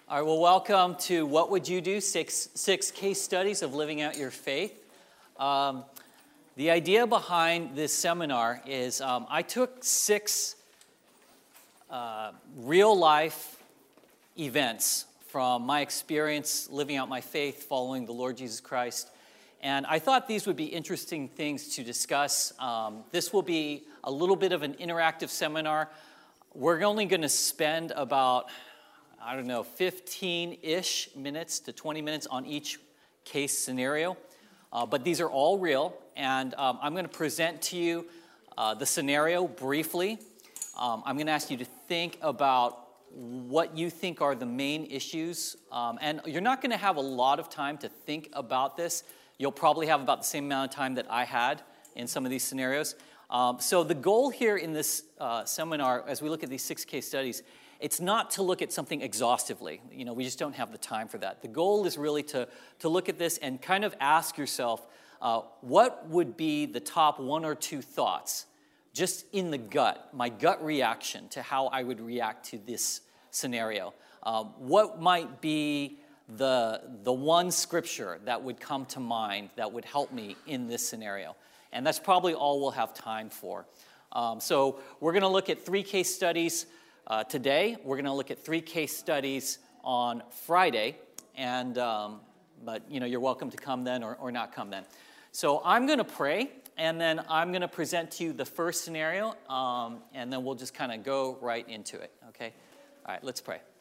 All right, well, welcome to What Would You Do? Six case studies of living out your faith. The idea behind this seminar is I took six real-life events from my experience living out my faith following the Lord Jesus Christ. And I thought these would be interesting things to discuss. This will be a little bit of an interactive seminar. We're only going to spend about 15-ish minutes to 20 minutes on each case scenario. But these are all real, and I'm going to present to you the scenario briefly. I'm going to ask you to think about what you think are the main issues. And you're not going to have a lot of time to think about this. You'll probably have about the same amount of time that I had in some of these scenarios. So the goal here in this seminar, as we look at these six case studies, it's not to look at something exhaustively. You know, we just don't have the time for that. The goal is really to look at this and kind of ask yourself, what would be the top one or two thoughts, just in the gut, my gut reaction to how I would react to this scenario? What might be the one scripture that would come to mind that would help me in this scenario? And that's probably all we'll have time for. So we're going to look at three case studies today. We're going to look at three case studies on Friday, and but you're welcome to come then or not come then. So I'm going to pray, and then I'm going to present to you the first scenario, and then we'll just kind of go right into it. Okay? All right, let's pray.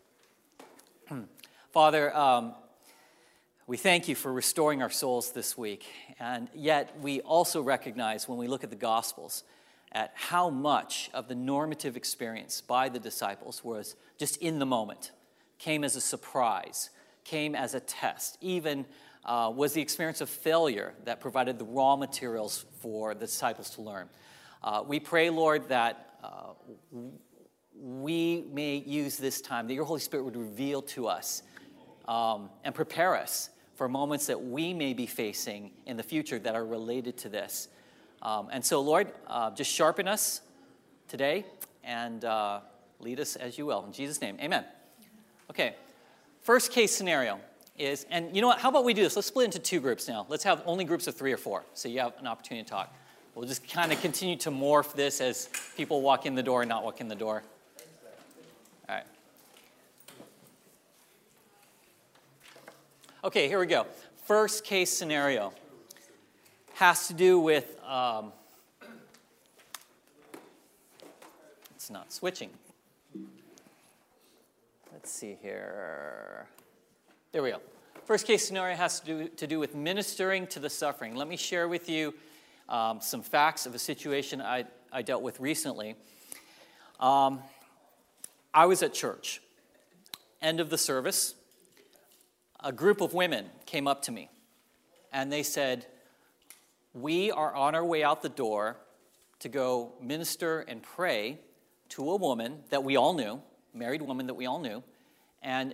Father, we thank you for restoring our souls this week, and yet we also recognize when we look at the Gospels at how much of the normative experience by the disciples was just in the moment, came as a surprise, came as a test, even was the experience of failure that provided the raw materials for the disciples to learn. We pray, Lord, that we may use this time, that your Holy Spirit would reveal to us and prepare us for moments that we may be facing in the future that are related to this. And so, Lord, just sharpen us today and lead us as you will. In Jesus' name, amen. Okay, first case scenario is, and you know what, how about we do this? Let's split into two groups now. Let's have only groups of 3 or 4, so you have an opportunity to talk. We'll just kind of continue to morph this as people walk in the door and not walk in the door. All right. Okay, here we go. First case scenario has to do with, it's not switching. Let's see here. There we go. First case scenario has to do with ministering to the suffering. Let me share with you some facts of a situation I dealt with recently. I was at church. End of the service. A group of women came up to me, and they said, "We are on our way out the door to go minister and pray to a woman that we all knew, married woman that we all knew, and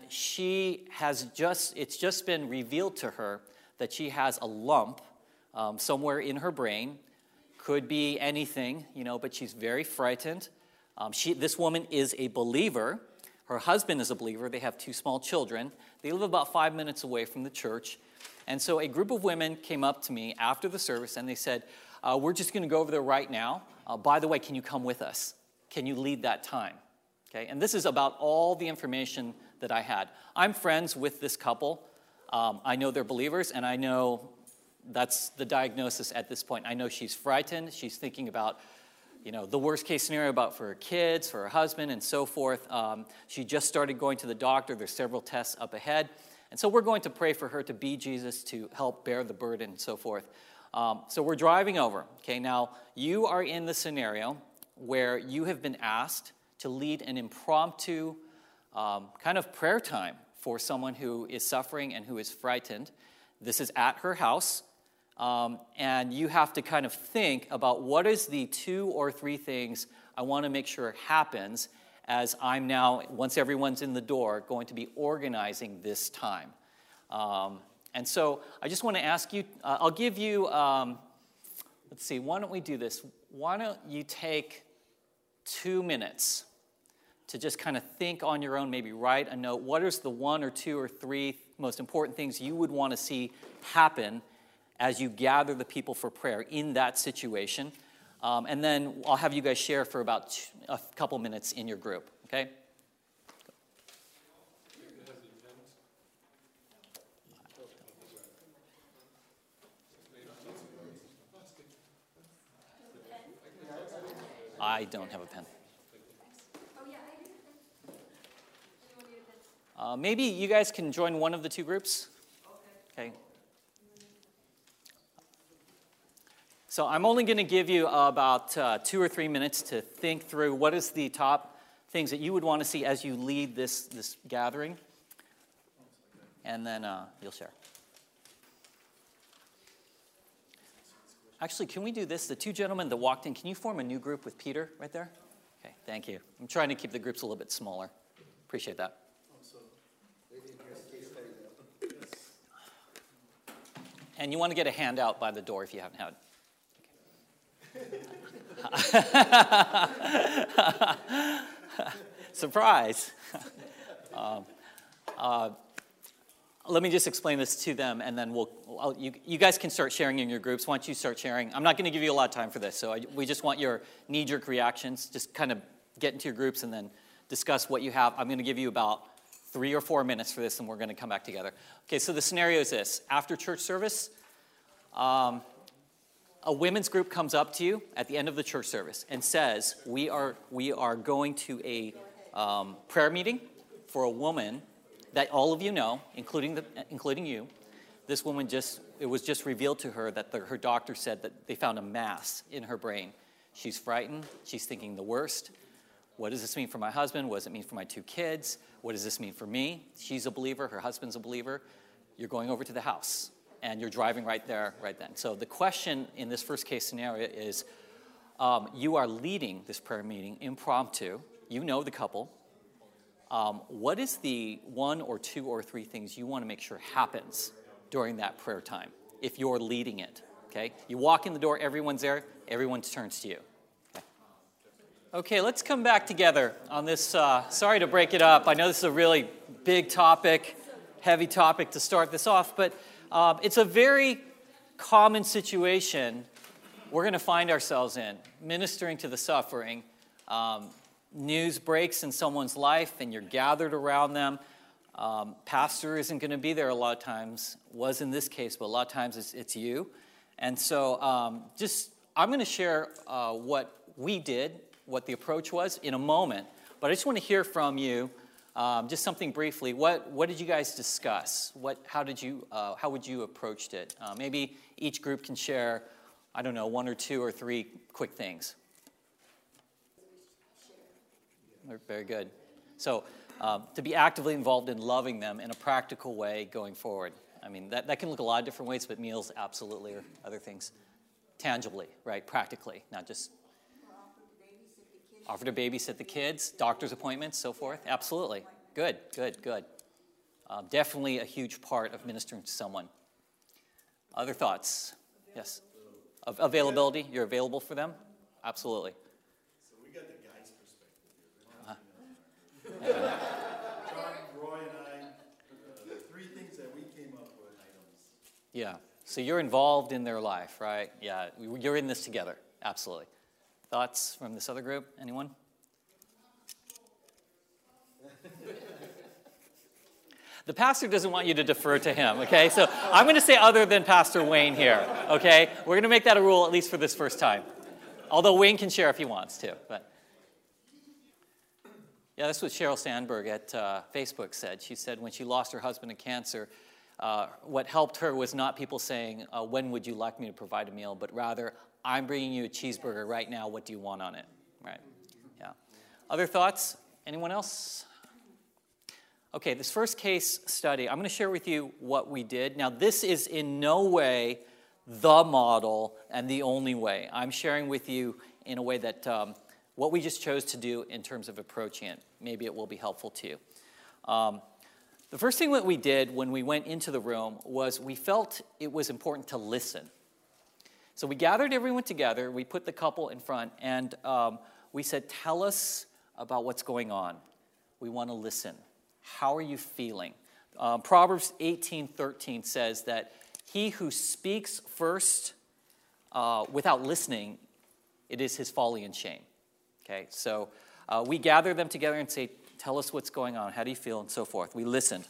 it's just been revealed to her that she has a lump somewhere in her brain. Could be anything, but she's very frightened. This woman is a believer. Her husband is a believer. They have 2 small children. They live about 5 minutes away from the church. And so a group of women came up to me after the service, and they said, we're just going to go over there right now. By the way, can you come with us? Can you lead that time? Okay, and this is about all the information that I had. I'm friends with this couple. I know they're believers, and I know that's the diagnosis at this point. I know she's frightened. She's thinking about the worst case scenario about for her kids, for her husband, and so forth. She just started going to the doctor. There's several tests up ahead. And so we're going to pray for her to be Jesus, to help bear the burden, and so forth. So we're driving over. Okay, now you are in the scenario where you have been asked to lead an impromptu kind of prayer time for someone who is suffering and who is frightened. This is at her house. And you have to kind of think about what is the 2 or 3 things I want to make sure happens as I'm now, once everyone's in the door, going to be organizing this time. And so I just want to ask you, I'll give you, let's see, why don't we do this? Why don't you take 2 minutes to just kind of think on your own, maybe write a note. What is the 1 or 2 or 3 most important things you would want to see happen as you gather the people for prayer in that situation? And then I'll have you guys share for about a couple minutes in your group, okay? I don't have a pen. Maybe you guys can join one of the 2 groups. Okay. So I'm only going to give you about 2 or 3 minutes to think through what is the top things that you would want to see as you lead this gathering. And then you'll share. Actually, can we do this? The 2 gentlemen that walked in, can you form a new group with Peter right there? Okay, thank you. I'm trying to keep the groups a little bit smaller. Appreciate that. And you want to get a handout by the door if you haven't had it. Surprise. Let me just explain this to them, and then you guys can start sharing in your groups. Once you start sharing, I'm not going to give you a lot of time for this, so we just want your knee-jerk reactions. Just kind of get into your groups and then discuss what you have. I'm going to give you about 3 or 4 minutes for this, and we're going to come back together. Okay, so the scenario is this. After church service, a women's group comes up to you at the end of the church service and says, we are going to a prayer meeting for a woman that all of you know, including you. This woman it was just revealed to her that her doctor said that they found a mass in her brain. She's frightened. She's thinking the worst. What does this mean for my husband? What does it mean for my 2 kids? What does this mean for me? She's a believer. Her husband's a believer. You're going over to the house, and you're driving right there, right then. So the question in this first case scenario is, you are leading this prayer meeting impromptu. You know the couple. What is the 1 or 2 or 3 things you want to make sure happens during that prayer time if you're leading it, okay? You walk in the door, everyone's there, everyone turns to you. Okay, let's come back together on this. Sorry to break it up. I know this is a really big topic, heavy topic to start this off, but it's a very common situation we're going to find ourselves in, ministering to the suffering. News breaks in someone's life and you're gathered around them. Pastor isn't going to be there a lot of times, was in this case, but a lot of times it's you. And so I'm going to share what we did, what the approach was in a moment, but I just want to hear from you, just something briefly. What did you guys discuss? How would you approach it? Maybe each group can share, I don't know, 1 or 2 or 3 quick things. Very good. So to be actively involved in loving them in a practical way going forward. I mean, that can look a lot of different ways, but meals absolutely, or other things. Tangibly, right, practically, not just offer to babysit the kids, doctor's appointments, so forth. Absolutely. Good. Definitely a huge part of ministering to someone. Other thoughts? Yes. Availability, you're available for them? Absolutely. John, Roy, and I, the 3 things that we came up with items. Yeah, so you're involved in their life, right? Yeah, you're in this together, absolutely. Thoughts from this other group? Anyone? The pastor doesn't want you to defer to him, okay? So I'm going to say other than Pastor Wayne here, okay? We're going to make that a rule at least for this first time. Although Wayne can share if he wants to, but... Yeah, that's what Sheryl Sandberg at Facebook said. She said when she lost her husband to cancer, what helped her was not people saying, when would you like me to provide a meal, but rather, I'm bringing you a cheeseburger right now. What do you want on it? Right? Yeah. Other thoughts? Anyone else? Okay, this first case study, I'm going to share with you what we did. Now, this is in no way the model and the only way. I'm sharing with you in a way that... what we just chose to do in terms of approaching it. Maybe it will be helpful to you. The first thing that we did when we went into the room was we felt it was important to listen. So we gathered everyone together, we put the couple in front, and we said, tell us about what's going on. We want to listen. How are you feeling? Proverbs 18:13 says that he who speaks first without listening, it is his folly and shame. Okay, so we gather them together and say, tell us what's going on. How do you feel? And so forth. We listened.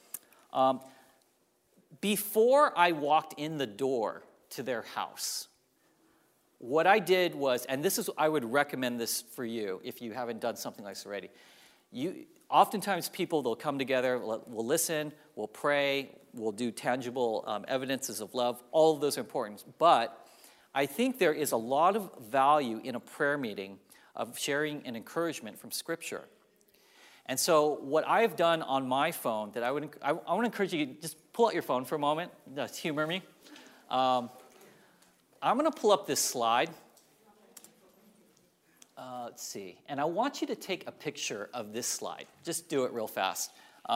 Before I walked in the door to their house, what I did was, and I would recommend this for you if you haven't done something like this already. Oftentimes people, they'll come together, we'll listen, we'll pray, we'll do tangible evidences of love. All of those are important. But I think there is a lot of value in a prayer meeting of sharing an encouragement from Scripture. And so what I've done on my phone, that I want to encourage you to just pull out your phone for a moment. Just humor me. I'm going to pull up this slide. Let's see. And I want you to take a picture of this slide. Just do it real fast.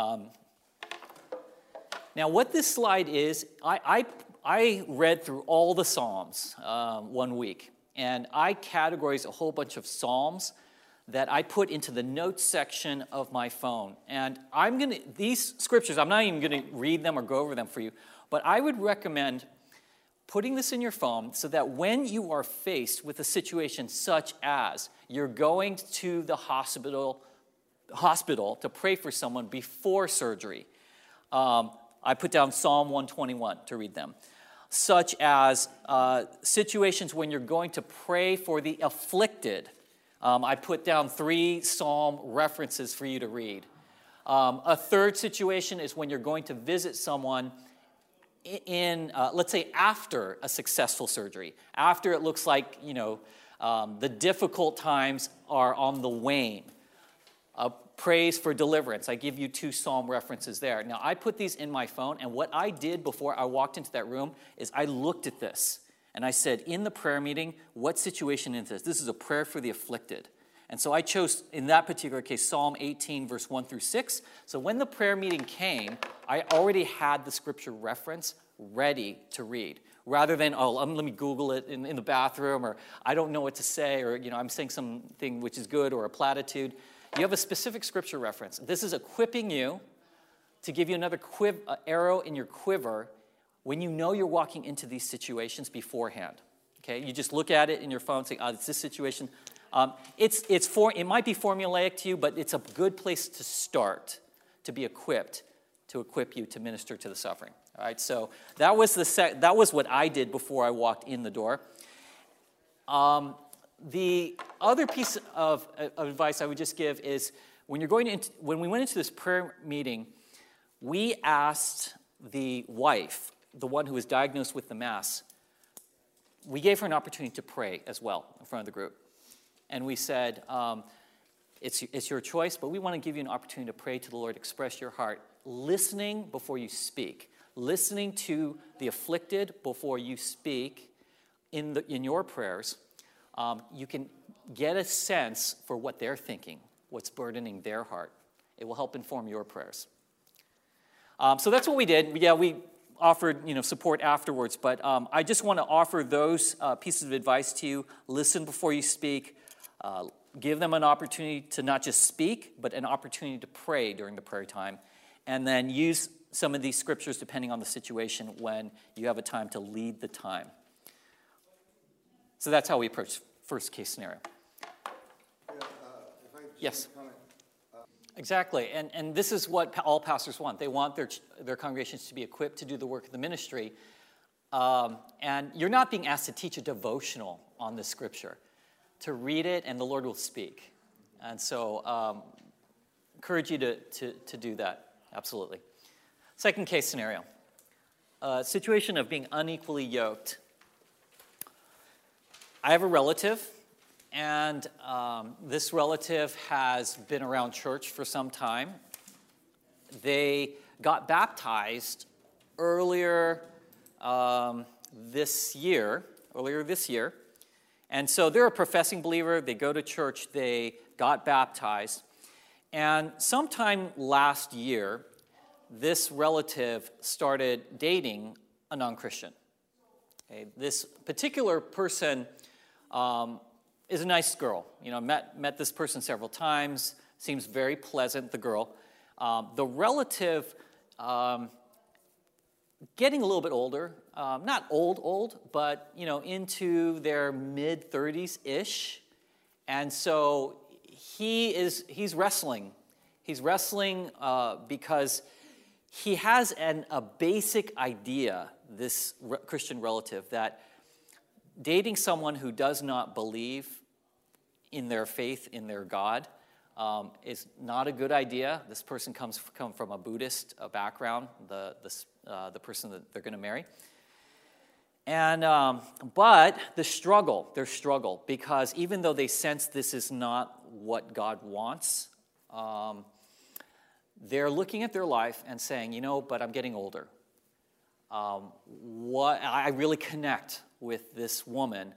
Now, what this slide is, I read through all the Psalms 1 week. And I categorized a whole bunch of Psalms that I put into the notes section of my phone. And these scriptures, I'm not even going to read them or go over them for you, but I would recommend putting this in your phone so that when you are faced with a situation such as you're going to the hospital to pray for someone before surgery, I put down Psalm 121 to read them. Such as situations when you're going to pray for the afflicted. I put down 3 Psalm references for you to read. A third situation is when you're going to visit someone let's say, after a successful surgery. After it looks like, the difficult times are on the wane. Praise for deliverance. I give you 2 Psalm references there. Now, I put these in my phone, and what I did before I walked into that room is I looked at this, and I said, in the prayer meeting, what situation is this? This is a prayer for the afflicted. And so I chose, in that particular case, Psalm 18, verse 1 through 6. So when the prayer meeting came, I already had the scripture reference ready to read. Rather than, let me Google it in the bathroom, or I don't know what to say, or, I'm saying something which is good, or a platitude. You have a specific scripture reference. This is equipping you to give you another arrow in your quiver when you know you're walking into these situations beforehand. Okay, you just look at it in your phone, saying, it's this situation. It might be formulaic to you, but it's a good place to start, to be equipped, to equip you to minister to the suffering. All right, so that was what I did before I walked in the door. The other piece of advice I would just give is when we went into this prayer meeting, we asked the wife, the one who was diagnosed with the mass, we gave her an opportunity to pray as well in front of the group. And we said, it's your choice, but we want to give you an opportunity to pray to the Lord, express your heart, listening before you speak, listening to the afflicted before you speak in your prayers. You can get a sense for what they're thinking, what's burdening their heart. It will help inform your prayers. So that's what we did. Yeah, we offered support afterwards, but I just want to offer those pieces of advice to you. Listen before you speak. Give them an opportunity to not just speak, but an opportunity to pray during the prayer time. And then use some of these scriptures depending on the situation when you have a time to lead the time. So that's how we approach first case scenario. Yes. Exactly, and this is what all pastors want. They want their congregations to be equipped to do the work of the ministry. And you're not being asked to teach a devotional on this scripture. To read it, and the Lord will speak. And so, encourage you to do that. Absolutely. Second case scenario. Situation of being unequally yoked. I have a relative, and this relative has been around church for some time. They got baptized earlier this year. And so they're a professing believer. They go to church. They got baptized. And sometime last year, this relative started dating a non-Christian. Okay, this particular person is a nice girl. You know, met this person several times. Seems very pleasant, the girl. The relative, getting a little bit older. Not old, but, you know, into their mid-30s-ish. And so he's wrestling. He's wrestling because he has a basic idea, this Christian relative, that dating someone who does not believe in their faith, in their God, is not a good idea. This person come from a Buddhist background, the person that they're going to marry. And but their struggle, because even though they sense this is not what God wants, they're looking at their life and saying, you know, but I'm getting older. I really connect with this woman.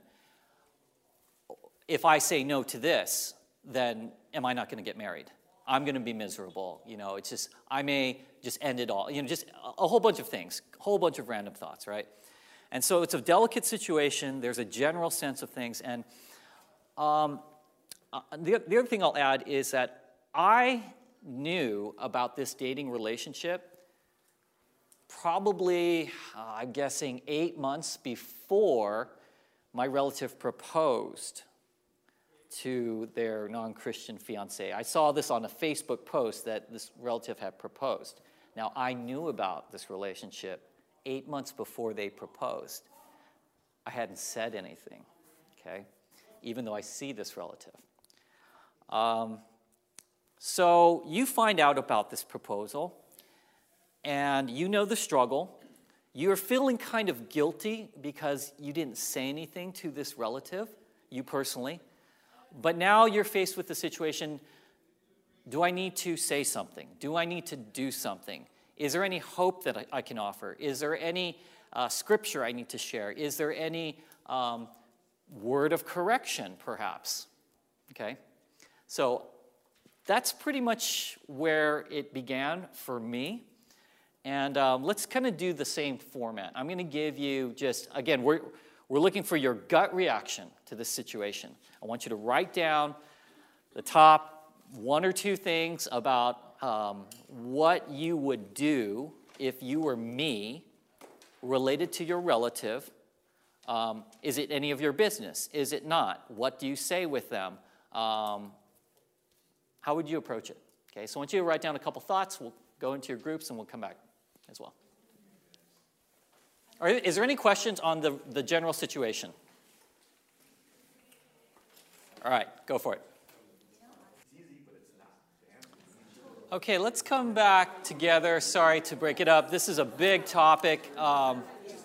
If I say no to this, then am I not going to get married? I'm going to be miserable. You know, it's just, I may just end it all. You know, just a whole bunch of things, a whole bunch of random thoughts, right? And so it's a delicate situation. There's a general sense of things. And the other thing I'll add is that I knew about this dating relationship probably, I'm guessing, 8 months before my relative proposed to their non-Christian fiancé. I saw this on a Facebook post that this relative had proposed. Now, I knew about this relationship 8 months before they proposed. I hadn't said anything, okay, even though I see this relative. So you find out about this proposal, and you know the struggle. You're feeling kind of guilty because you didn't say anything to this relative, you personally. But now you're faced with the situation, do I need to say something? Do I need to do something? Is there any hope that I can offer? Is there any scripture I need to share? Is there any word of correction, perhaps? Okay, so that's pretty much where it began for me. And let's kind of do the same format. I'm going to give you just, again, we're looking for your gut reaction to this situation. I want you to write down the top 1 or 2 things about what you would do if you were me related to your relative. Is it any of your business? Is it not? What do you say with them? How would you approach it? Okay, so I want you to write down a couple thoughts. We'll go into your groups and we'll come back as well. All right, is there any questions on the general situation? All right, go for it. Okay, let's come back together. Sorry to break it up. This is a big topic. How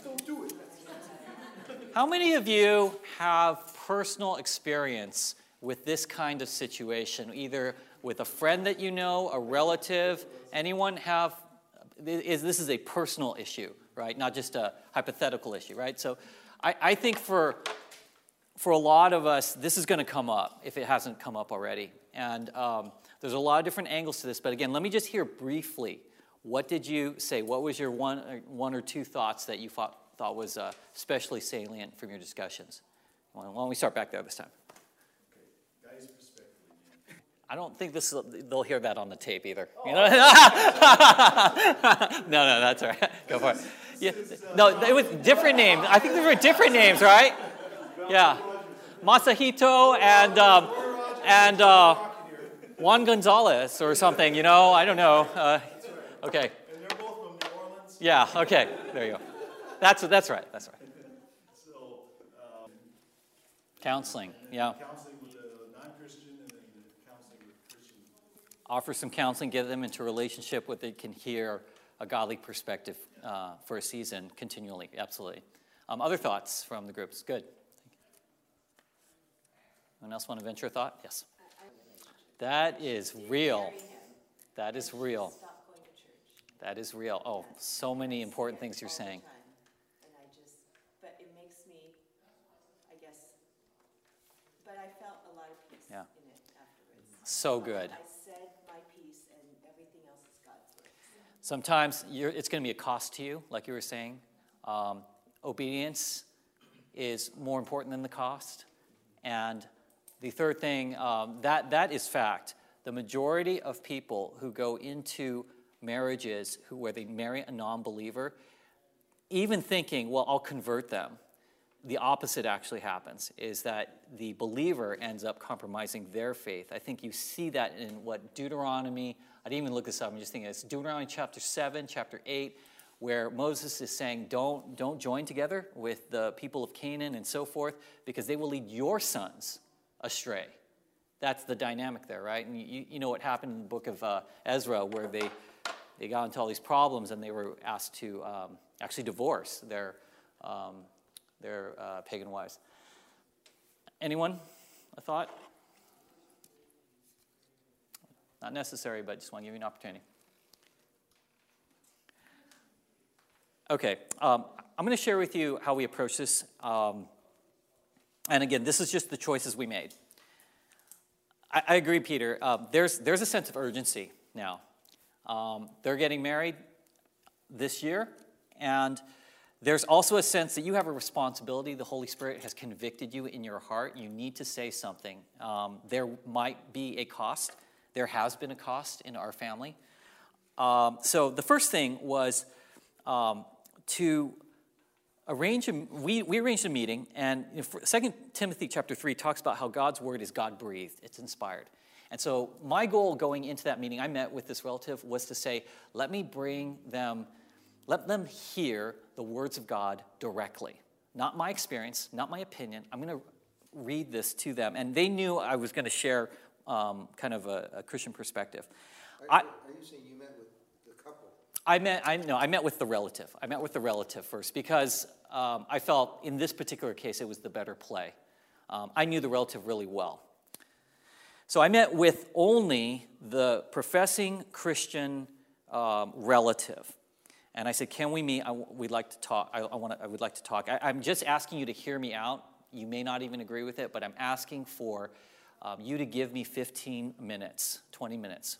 many of you have personal experience with this kind of situation, either with a friend that you know, a relative? Anyone have? This is a personal issue, right? Not just a hypothetical issue, right? So I think for a lot of us, this is going to come up if it hasn't come up already. And there's a lot of different angles to this. But again, let me just hear briefly, what did you say? What was your one or two thoughts that you thought was especially salient from your discussions? Why don't we start back there this time? Okay. Guys' perspective again. I don't think they'll hear that on the tape either. You know? No, that's all right. Go for it. Yeah. No, it was different names. I think they were different names, right? Yeah. Masahito and Juan Gonzalez or something, you know? I don't know. Okay. And they're both from New Orleans. Yeah, okay. There you go. That's right. So, counseling, yeah. counseling with a non-Christian and then counseling with Christian. Offer some counseling, get them into a relationship where they can hear a godly perspective for a season continually. Absolutely. Other thoughts from the groups? Good. Anyone else want to venture a thought? Yes. That is real. That is real. That is real. Oh, so many important things you're saying. But it makes me, I guess, but I felt a lot of peace in it afterwards. So good. I said my piece and everything else is God's word. Sometimes it's going to be a cost to you, like you were saying. Obedience is more important than the cost. And The third thing, that is fact. The majority of people who go into marriages where they marry a non-believer, even thinking, well, I'll convert them, the opposite actually happens, is that the believer ends up compromising their faith. I think you see that in what Deuteronomy, I didn't even look this up, I'm just thinking it's Deuteronomy chapter 7, chapter 8, where Moses is saying, don't join together with the people of Canaan and so forth, because they will lead your sons astray. That's the dynamic there, right? And you know what happened in the book of Ezra, where they got into all these problems and they were asked to actually divorce their pagan wives. Anyone? A thought? Not necessary, but just want to give you an opportunity. Okay, I'm going to share with you how we approach this. And again, this is just the choices we made. I agree, Peter. There's a sense of urgency now. They're getting married this year, and there's also a sense that you have a responsibility. The Holy Spirit has convicted you in your heart. You need to say something. There might be a cost. There has been a cost in our family. So the first thing was to arrange we arranged a meeting, and 2 Timothy chapter 3 talks about how God's word is God-breathed. It's inspired. And so my goal going into that meeting, I met with this relative, was to say, let them hear the words of God directly. Not my experience, not my opinion. I'm going to read this to them. And they knew I was going to share kind of a Christian perspective. Are you saying you met with the couple? I met with the relative. I met with the relative first because I felt in this particular case it was the better play. I knew the relative really well. So I met with only the professing Christian relative. And I said, can we meet? We'd like to talk. I would like to talk. I'm just asking you to hear me out. You may not even agree with it, but I'm asking for you to give me 15 minutes, 20 minutes.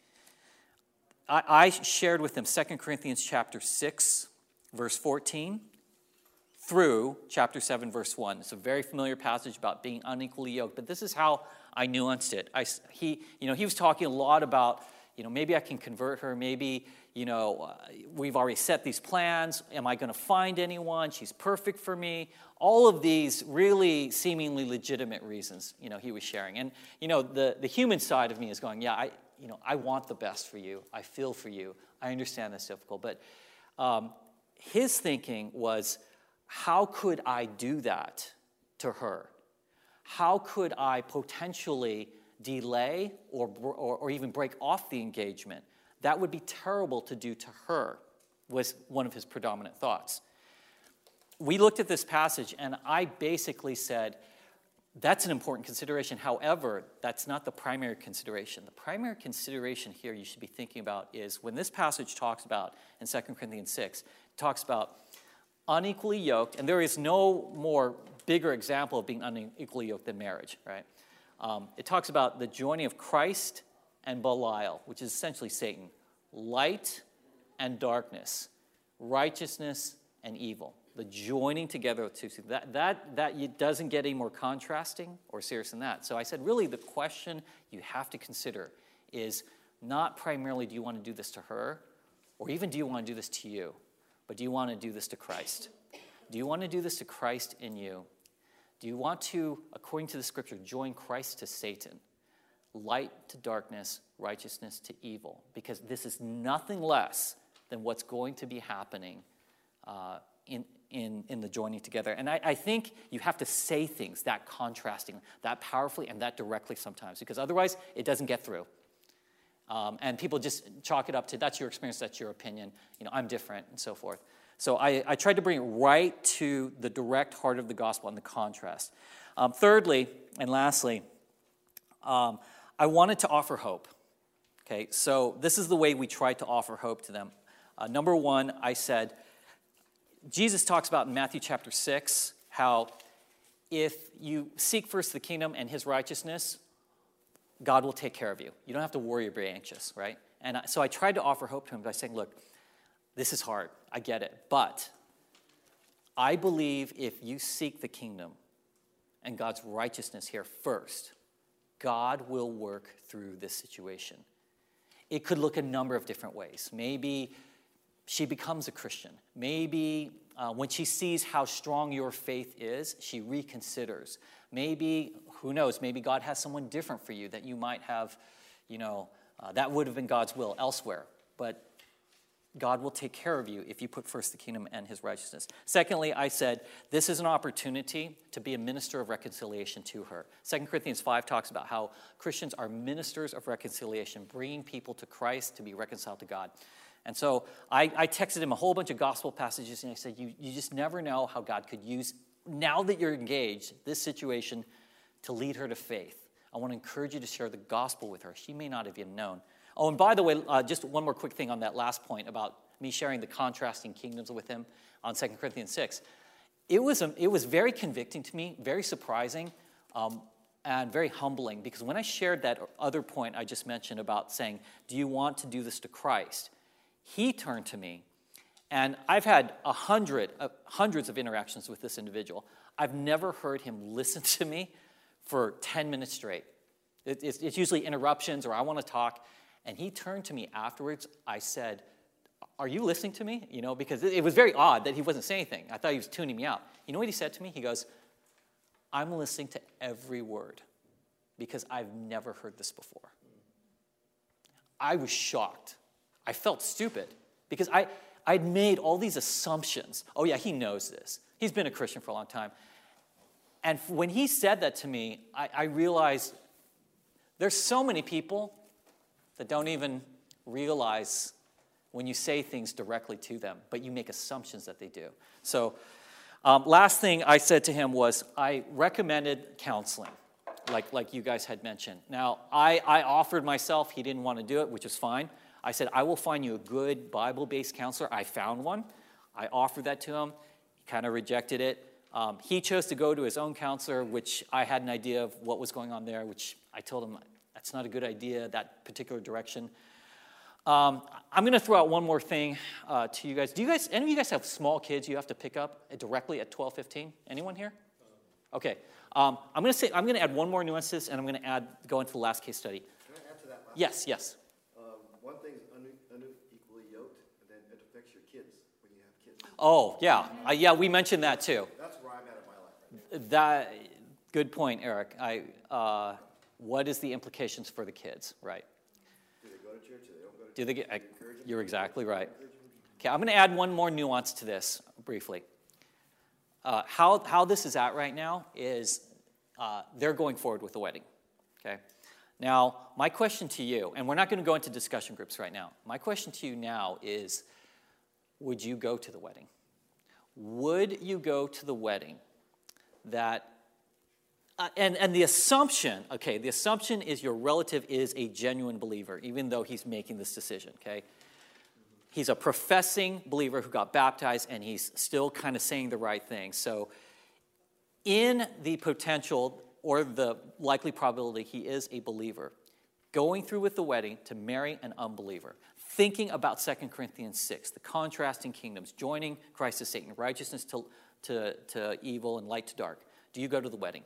I shared with them 2 Corinthians chapter 6, verse 14, through chapter 7, verse 1. It's a very familiar passage about being unequally yoked, but this is how I nuanced it. He was talking a lot about, maybe I can convert her, maybe, we've already set these plans. Am I going to find anyone? She's perfect for me. All of these really seemingly legitimate reasons, he was sharing. And, the human side of me is going, yeah, I want the best for you. I feel for you. I understand that's difficult. But his thinking was, how could I do that to her? How could I potentially delay or even break off the engagement? That would be terrible to do to her, was one of his predominant thoughts. We looked at this passage, and I basically said, that's an important consideration. However, that's not the primary consideration. The primary consideration here you should be thinking about is when this passage talks about, in 2 Corinthians 6, it talks about unequally yoked, and there is no more bigger example of being unequally yoked than marriage, right? It talks about the joining of Christ and Belial, which is essentially Satan, light and darkness, righteousness and evil. The joining together of two things. That doesn't get any more contrasting or serious than that. So I said, really, the question you have to consider is not primarily do you want to do this to her, or even do you want to do this to you, but do you want to do this to Christ? Do you want to do this to Christ in you? Do you want to, according to the scripture, join Christ to Satan? Light to darkness, righteousness to evil. Because this is nothing less than what's going to be happening in the joining together. And I think you have to say things that contrasting, that powerfully and that directly sometimes, because otherwise it doesn't get through. And people just chalk it up to, that's your experience, that's your opinion, I'm different, and so forth. So I tried to bring it right to the direct heart of the gospel and the contrast. Thirdly, and lastly, I wanted to offer hope. Okay, so this is the way we tried to offer hope to them. Number one, I said, Jesus talks about in Matthew chapter 6 how if you seek first the kingdom and his righteousness, God will take care of you. You don't have to worry or be anxious, right? And so I tried to offer hope to him by saying, look, this is hard. I get it. But I believe if you seek the kingdom and God's righteousness here first, God will work through this situation. It could look a number of different ways. Maybe she becomes a Christian. Maybe when she sees how strong your faith is, she reconsiders. Maybe, who knows, maybe God has someone different for you that you might have, that would have been God's will elsewhere. But God will take care of you if you put first the kingdom and his righteousness. Secondly, I said, this is an opportunity to be a minister of reconciliation to her. 2 Corinthians 5 talks about how Christians are ministers of reconciliation, bringing people to Christ to be reconciled to God. And so I texted him a whole bunch of gospel passages, and I said, you just never know how God could use, now that you're engaged, this situation to lead her to faith. I want to encourage you to share the gospel with her. She may not have even known. Oh, and by the way, just one more quick thing on that last point about me sharing the contrasting kingdoms with him on 2 Corinthians 6. It was very convicting to me, very surprising, and very humbling, because when I shared that other point I just mentioned about saying, do you want to do this to Christ? He turned to me, and I've had hundreds of interactions with this individual. I've never heard him listen to me for 10 minutes straight. It's usually interruptions or I want to talk. And he turned to me afterwards. I said, are you listening to me? Because it was very odd that he wasn't saying anything. I thought he was tuning me out. You know what he said to me? He goes, I'm listening to every word because I've never heard this before. I was shocked. I felt stupid because I'd made all these assumptions. Oh, yeah, he knows this. He's been a Christian for a long time. And when he said that to me, I realized there's so many people that don't even realize when you say things directly to them, but you make assumptions that they do. So last thing I said to him was I recommended counseling, like you guys had mentioned. Now, I offered myself. He didn't want to do it, which is fine. I said, I will find you a good Bible-based counselor. I found one. I offered that to him. He kind of rejected it. He chose to go to his own counselor, which I had an idea of what was going on there, which I told him, that's not a good idea, that particular direction. I'm going to throw out one more thing to you guys. Any of you guys have small kids you have to pick up directly at 12:15? Anyone here? Okay. I'm going to add one more nuances, and I'm going to go into the last case study. Can I add to that last? Yes. One thing is unequally yoked, and then it affects your kids when you have kids. Oh, yeah. Yeah, we mentioned that too. That's where I'm at in my life right now. Good point, Eric. What is the implications for the kids, right? Do they go to church? Do they don't go to church? You're exactly right. Okay, I'm going to add one more nuance to this briefly. How this is at right now is they're going forward with the wedding, okay? Now, my question to you, and we're not going to go into discussion groups right now. My question to you now is, would you go to the wedding? Would you go to the wedding that and the assumption is your relative is a genuine believer, even though he's making this decision, okay? He's a professing believer who got baptized, and he's still kind of saying the right thing. So in the potential or the likely probability he is a believer, going through with the wedding to marry an unbeliever, thinking about 2 Corinthians 6, the contrasting kingdoms, joining Christ to Satan, righteousness to evil, and light to dark, do you go to the wedding?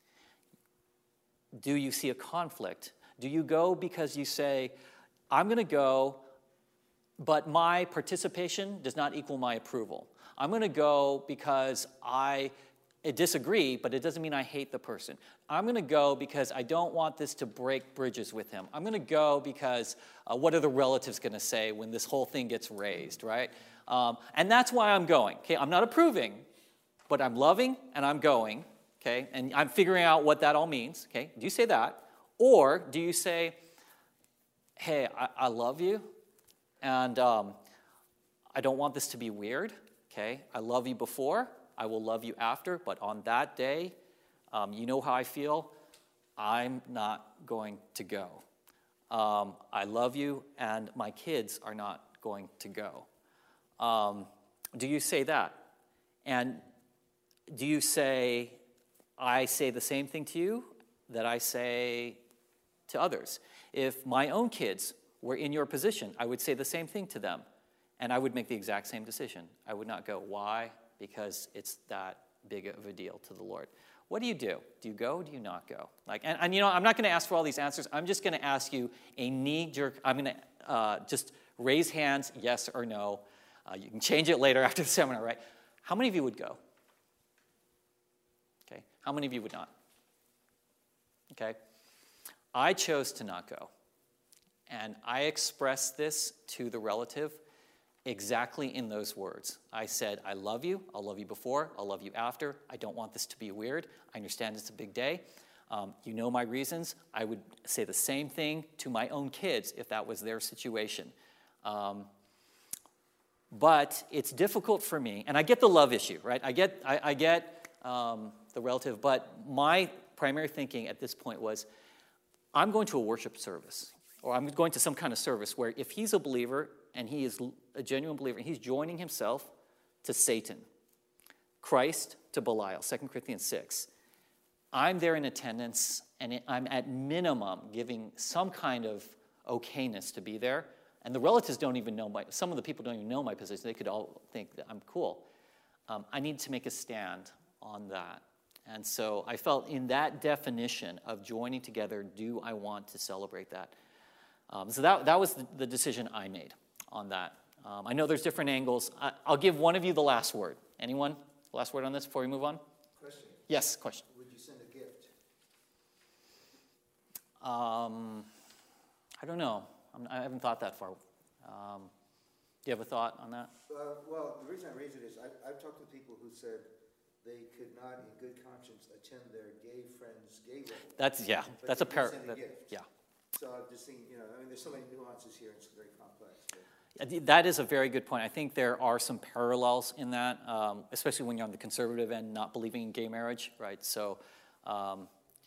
Do you see a conflict? Do you go because you say, I'm going to go, but my participation does not equal my approval? I'm going to go because I disagree, but it doesn't mean I hate the person. I'm going to go because I don't want this to break bridges with him. I'm going to go because what are the relatives going to say when this whole thing gets raised, right? And that's why I'm going. Okay, I'm not approving, but I'm loving and I'm going. Okay, and I'm figuring out what that all means. Okay, do you say that? Or do you say, hey, I love you, and I don't want this to be weird. Okay, I love you before, I will love you after, but on that day, you know how I feel, I'm not going to go. I love you, and my kids are not going to go. Do you say that? And do you say, I say the same thing to you that I say to others? If my own kids were in your position, I would say the same thing to them, and I would make the exact same decision. I would not go. Why? Because it's that big of a deal to the Lord. what do you do? Do you go? Do you not go? Like, and you know, I'm not going to ask for all these answers. I'm just going to ask you a knee-jerk. I'm going to just raise hands, yes or no. You can change it later after the seminar, right? How many of you would go? Okay. How many of you would not? Okay. I chose to not go. And I expressed this to the relative exactly in those words. I said, I love you. I'll love you before. I'll love you after. I don't want this to be weird. I understand it's a big day. You know my reasons. I would say the same thing to my own kids if that was their situation. But it's difficult for me, and I get the love issue, right? I get the relative, but my primary thinking at this point was, I'm going to a worship service, or I'm going to some kind of service where if he's a believer, and he is a genuine believer, and he's joining himself to Satan, Christ to Belial, 2 Corinthians 6, I'm there in attendance, and I'm at minimum giving some kind of okayness to be there. And the relatives don't even know some of the people don't even know my position. They could all think that I'm cool. I need to make a stand on that. And so I felt in that definition of joining together, do I want to celebrate that? So that was the decision I made on that. I know there's different angles. I'll give one of you the last word. Anyone? Last word on this before we move on? Question. Yes, question. Would you send a gift? I don't know. I haven't thought that far. Do you have a thought on that? Well, the reason I raise it is I've talked to people who said they could not, in good conscience, attend their gay friends' gay wedding. That's a gift. Yeah. So I've just seen, I mean, there's so many nuances here. It's very complex. But. That is a very good point. I think there are some parallels in that, especially when you're on the conservative end, not believing in gay marriage, right? So I'm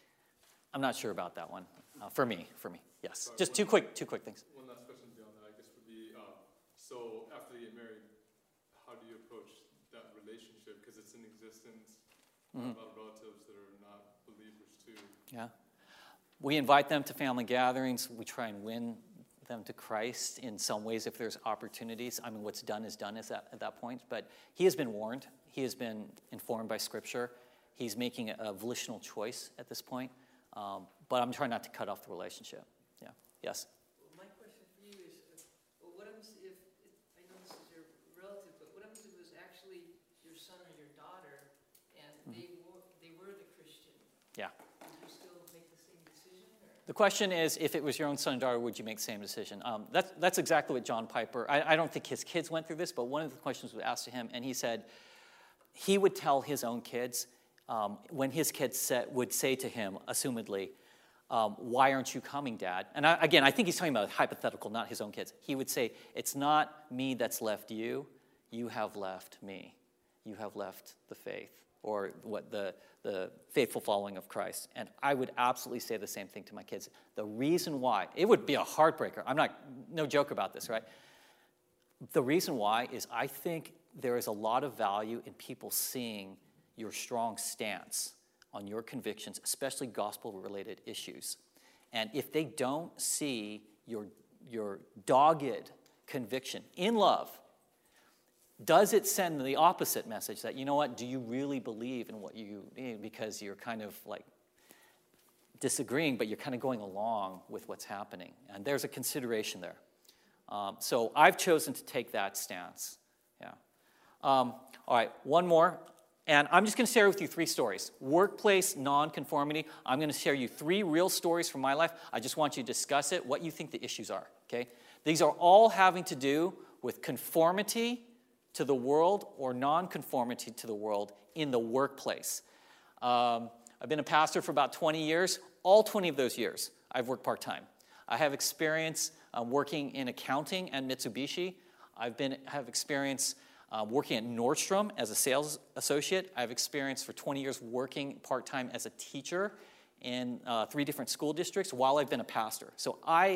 not sure about that one. For me, yes. Sorry, just two quick things. One last question beyond that, I guess, would be, so after you get married, how do you approach that relationship? Because it's in existence. Mm-hmm. A lot of relatives that are not believers too. Yeah. We invite them to family gatherings. We try and win them to Christ in some ways if there's opportunities. I mean, what's done is done at that point. But he has been warned. He has been informed by Scripture. He's making a volitional choice at this point. But I'm trying not to cut off the relationship. Yeah. Yes? Well, my question for you is, what happens if, I know this is your relative, but what happens if it was actually your son or your daughter, and they were the Christian? Yeah. Would you still make the same decision? Or? The question is, if it was your own son and daughter, would you make the same decision? That's exactly what John Piper, I don't think his kids went through this, but one of the questions was asked to him, and he said he would tell his own kids, when his kids would say to him, assumedly, why aren't you coming, Dad? And again, I think he's talking about a hypothetical, not his own kids. He would say, it's not me that's left you. You have left me. You have left the faith, or what the faithful following of Christ. And I would absolutely say the same thing to my kids. The reason why, it would be a heartbreaker. No joke about this, right? The reason why is I think there is a lot of value in people seeing your strong stance on your convictions, especially gospel-related issues. And if they don't see your dogged conviction in love, does it send the opposite message that, you know what, do you really believe in what you need? Because you're kind of like disagreeing, but you're kind of going along with what's happening. And there's a consideration there. So I've chosen to take that stance. Yeah. All right, one more. And I'm just going to share with you 3 stories. Workplace nonconformity. I'm going to share you 3 real stories from my life. I just want you to discuss it, what you think the issues are. Okay? These are all having to do with conformity to the world or nonconformity to the world in the workplace. I've been a pastor for about 20 years. All 20 of those years, I've worked part-time. I have experience working in accounting at Mitsubishi. I have experience working at Nordstrom as a sales associate. I have experience for 20 years working part-time as a teacher in 3 different school districts while I've been a pastor. So I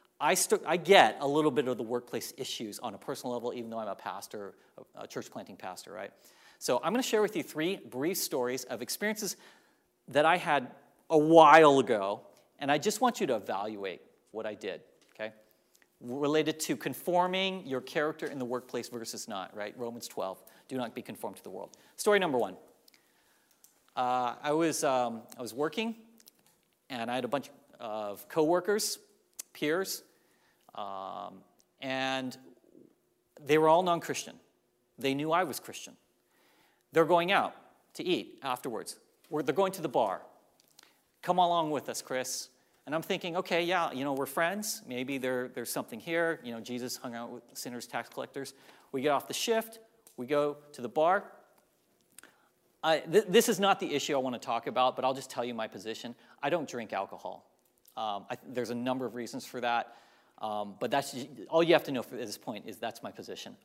get a little bit of the workplace issues on a personal level, even though I'm a pastor, a church planting pastor, right? So I'm going to share with you 3 brief stories of experiences that I had a while ago, and I just want you to evaluate what I did, okay? Related to conforming your character in the workplace versus not, right? Romans 12, do not be conformed to the world. Story number 1. I was working, and I had a bunch of coworkers, peers, and they were all non-Christian. They knew I was Christian. They're going out to eat afterwards. They're going to the bar. Come along with us, Chris. And I'm thinking, okay, yeah, we're friends. Maybe there's something here. Jesus hung out with sinners, tax collectors. We get off the shift. We go to the bar. This is not the issue I want to talk about, but I'll just tell you my position. I don't drink alcohol. There's a number of reasons for that, but that's all you have to know at this point is that's my position.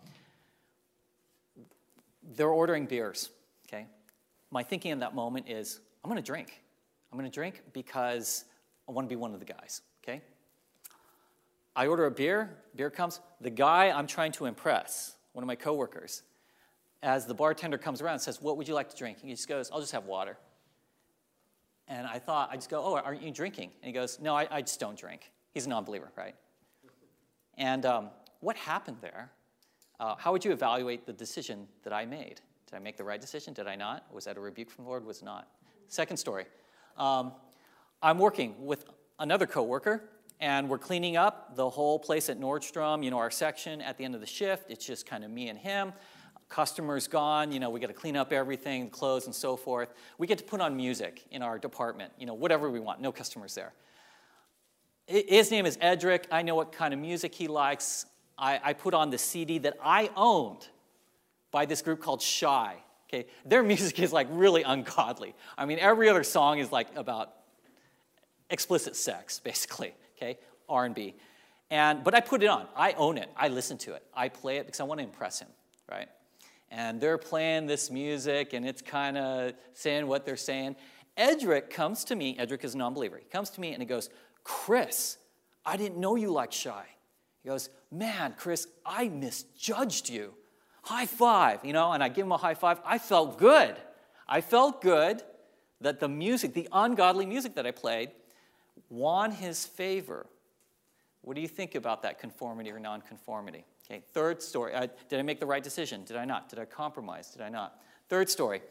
They're ordering beers, okay? My thinking in that moment is, I'm going to drink. I'm going to drink because I want to be one of the guys, okay? I order a beer comes. The guy I'm trying to impress, one of my coworkers, as the bartender comes around and says, what would you like to drink? He just goes, I'll just have water. And I just go, oh, aren't you drinking? And he goes, no, I just don't drink. He's a non-believer, right? And what happened there? How would you evaluate the decision that I made? Did I make the right decision? Did I not? Was that a rebuke from the Lord? Was it not? Second story. I'm working with another coworker, and we're cleaning up the whole place at Nordstrom, our section at the end of the shift. It's just kind of me and him. Customer's gone, we got to clean up everything, clothes and so forth. We get to put on music in our department, whatever we want. No customers there. His name is Edric. I know what kind of music he likes. I put on the CD that I owned by this group called Shy. Okay, their music is like really ungodly. I mean, every other song is like about explicit sex, basically. Okay, R&B. But I put it on. I own it. I listen to it. I play it because I want to impress him, right? And they're playing this music, and it's kind of saying what they're saying. Edric comes to me. Edric is a non-believer. He comes to me, and he goes, Chris, I didn't know you liked Shy. He goes, man, Chris, I misjudged you. High five, and I give him a high five. I felt good. I felt good that the music, the ungodly music that I played, won his favor. What do you think about that conformity or nonconformity? Okay, third story. Did I make the right decision? Did I not? Did I compromise? Did I not? Third story.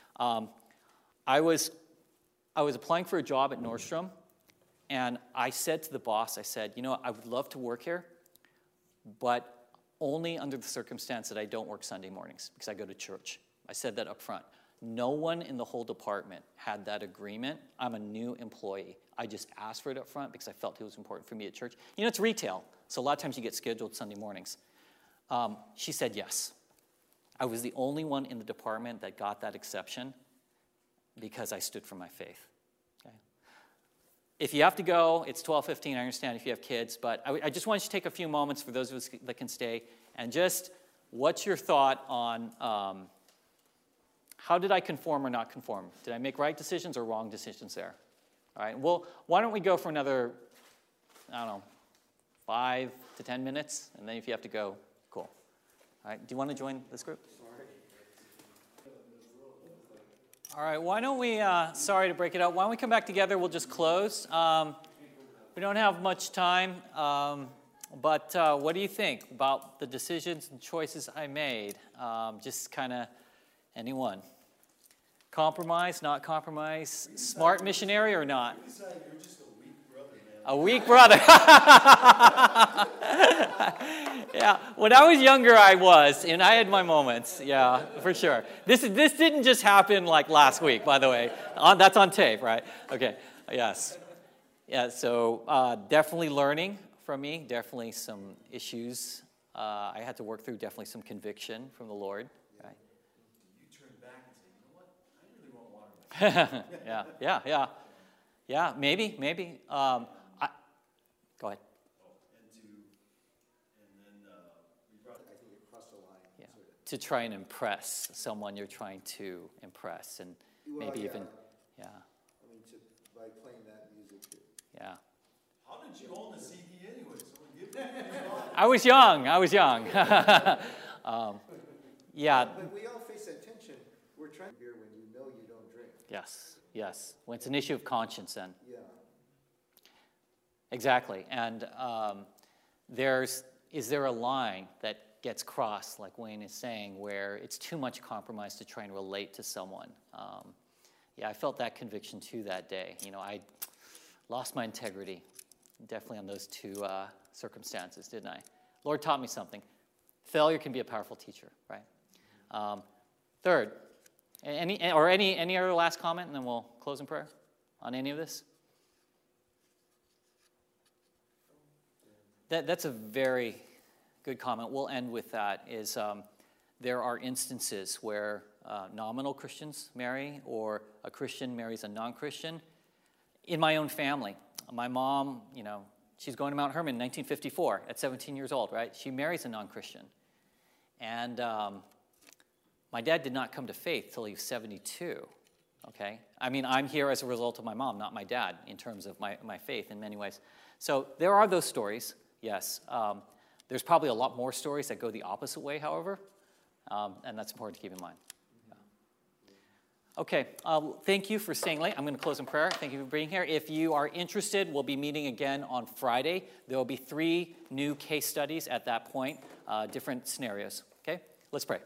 I was applying for a job at Nordstrom, and I said to the boss, I said, I would love to work here, but only under the circumstance that I don't work Sunday mornings because I go to church. I said that up front. No one in the whole department had that agreement. I'm a new employee. I just asked for it up front because I felt it was important for me at church. It's retail, so a lot of times you get scheduled Sunday mornings. She said yes. I was the only one in the department that got that exception because I stood for my faith. Okay? If you have to go, it's 12:15. I understand if you have kids, but I just want you to take a few moments for those of us that can stay, and just what's your thought on how did I conform or not conform? Did I make right decisions or wrong decisions there? All right, well, why don't we go for another, 5 to 10 minutes, and then if you have to go, cool. All right, do you want to join this group? All right, why don't we, sorry to break it up, why don't we come back together, we'll just close. We don't have much time, but what do you think about the decisions and choices I made? Just kind of, anyone? Compromise, not compromise, smart missionary or not? You're just a weak brother, man. A weak brother. Yeah, when I was younger, I was, and I had my moments. Yeah, for sure. This didn't just happen like last week, by the way. That's on tape, right? Okay. Yes. Yeah. So definitely learning from me. Definitely some issues I had to work through. Definitely some conviction from the Lord. Right? You turn back and say, you know what? I really want water. Yeah. Maybe. Go ahead. To try and impress someone you're trying to impress, and maybe even, I mean, by playing that music too. Yeah. How did you own the CD anyway? Someone give it to you? I was young. Yeah. But we all face that tension. We're trying to beer when you know you don't drink. Yes. When it's an issue of conscience, then. Yeah. Exactly. And is there a line that gets crossed, like Wayne is saying, where it's too much compromise to try and relate to someone? I felt that conviction too that day. You know, I lost my integrity, definitely on those two circumstances, didn't I? Lord taught me something. Failure can be a powerful teacher, right? Third, any other last comment, and then we'll close in prayer on any of this? That's a very good comment. We'll end with that. Is there are instances where nominal Christians marry, or a Christian marries a non-Christian. In my own family, my mom, you know, she's going to Mount Hermon in 1954 at 17 years old, right? She marries a non-Christian. And my dad did not come to faith till he was 72, okay? I mean, I'm here as a result of my mom, not my dad, in terms of my faith in many ways. So there are those stories, yes. There's probably a lot more stories that go the opposite way, however, and that's important to keep in mind. Okay, thank you for staying late. I'm going to close in prayer. Thank you for being here. If you are interested, we'll be meeting again on Friday. There will be 3 new case studies at that point, different scenarios. Okay, let's pray.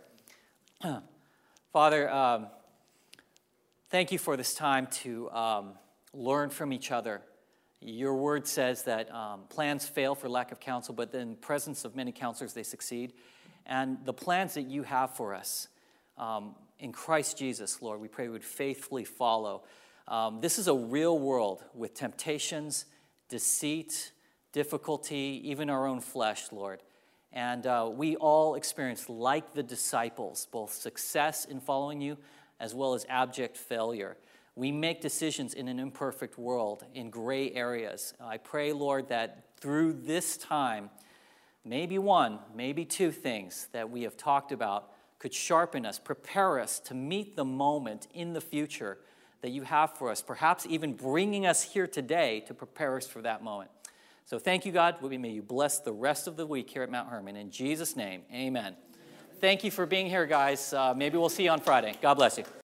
Father, thank you for this time to learn from each other. Your word says that plans fail for lack of counsel, but in the presence of many counselors, they succeed. And the plans that you have for us, in Christ Jesus, Lord, we pray we would faithfully follow. This is a real world with temptations, deceit, difficulty, even our own flesh, Lord. And we all experience, like the disciples, both success in following you as well as abject failure. We make decisions in an imperfect world, in gray areas. I pray, Lord, that through this time, maybe 1, maybe 2 things that we have talked about could sharpen us, prepare us to meet the moment in the future that you have for us, perhaps even bringing us here today to prepare us for that moment. So thank you, God. May you bless the rest of the week here at Mount Hermon. In Jesus' name, amen. Thank you for being here, guys. Maybe we'll see you on Friday. God bless you.